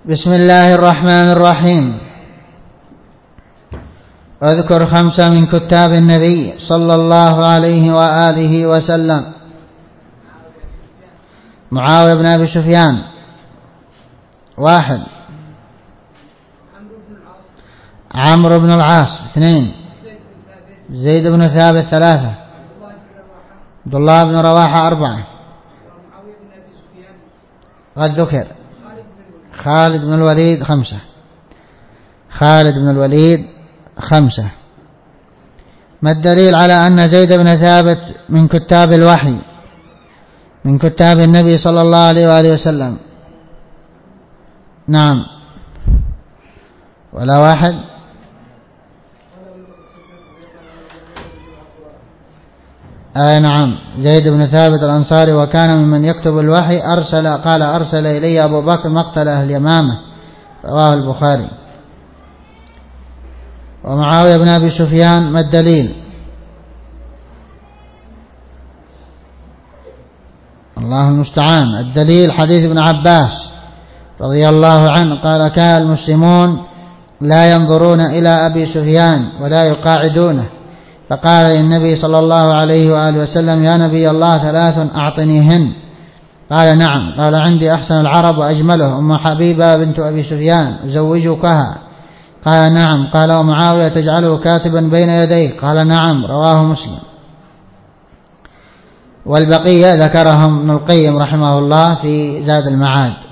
بسم الله الرحمن الرحيم. اذكر 5 من كتاب النبي صلى الله عليه وآله وسلم. معاوية بن أبي سفيان 1. عمرو بن العاص 2. زيد بن ثابت 3. عبد الله بن رواحة 4. قد ذكر خالد بن الوليد 5. خالد بن الوليد 5. ما الدليل على أن زيد بن ثابت من كتاب الوحي من كتاب النبي صلى الله عليه وآله وسلم؟ نعم ولا واحد؟ نعم. زيد بن ثابت الأنصاري وكان ممن يكتب الوحي. قال أرسل إلي أبو بكر مقتل أهل يمامة، رواه البخاري. ومعاوية بن أبي سفيان ما الدليل؟ الله المستعان. الدليل حديث ابن عباس رضي الله عنه قال: كان المسلمون لا ينظرون إلى أبي سفيان ولا يقاعدونه، فقال للنبي صلى الله عليه وآله وسلم: يا نبي الله 3 أعطنيهن. قال: نعم. قال: عندي أحسن العرب وأجمله أم حبيبة بنت أبي سفيان أزوجكها. قال: نعم. قال: ومعاوية تجعله كاتبا بين يديك؟ قال: نعم. رواه مسلم. والبقية ذكرهم ابن القيم رحمه الله في زاد المعاد.